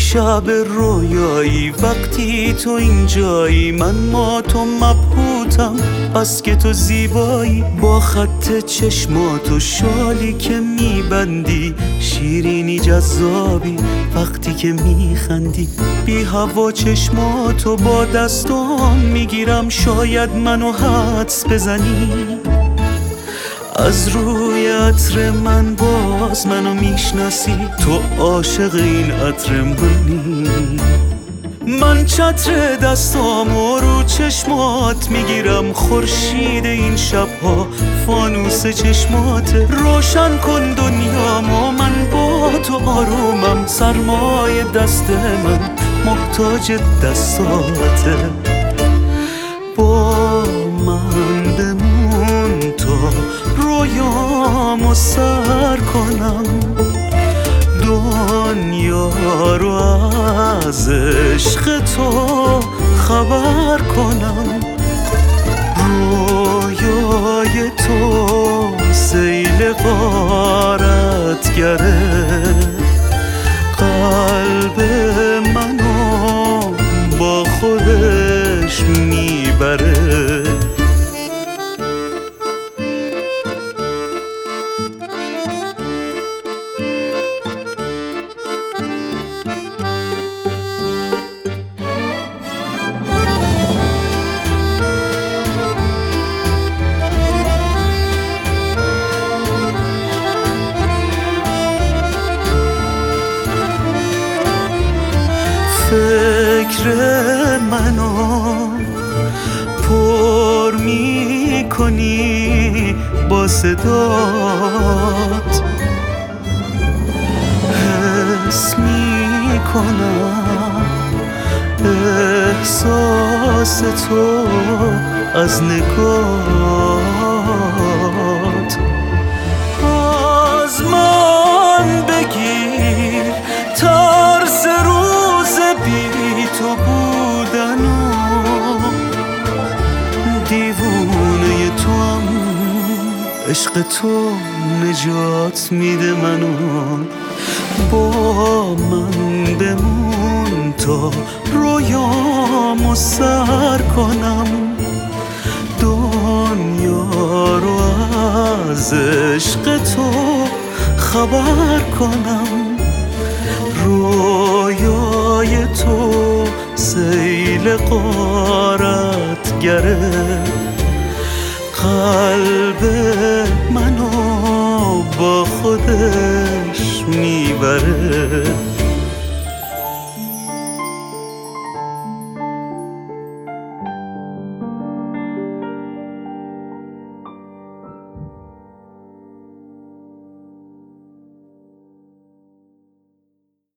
شب رویایی وقتی تو اینجایی، من ما تو مبهوتم بس که تو زیبایی. با خط چشماتو شالی که میبندی، شیرینی جذابی وقتی که میخندی. بی هوا چشماتو با دستام میگیرم، شاید منو حدس بزنی. از روی عطر من باز منو میشناسی، تو عاشق این عطر منی. من چتر دستامو رو چشمات میگیرم، خورشید این شبها فانوس چشمات. روشن کن دنیامو، من با تو آرومم، سرمای دست من محتاج دستاته. با من بمون تا رویامو سر کنم، دنیا رو از عشق تو خبر کنم. رویای تو سیل غارتگره، قلب منو با خودش میبره. فکر منو پر میکنی با صدات، حس میکنم احساس تو از نگات. از من بگیر ترس روز بی تو بودنو، دیوونه تو هم عشق تو نجات میده منو. با من بمون تا رویامو سر کنم، دنیا رو از عشق تو خبر کنم. رویای تو سیل غارتگره، قلب منو با خودش میبره.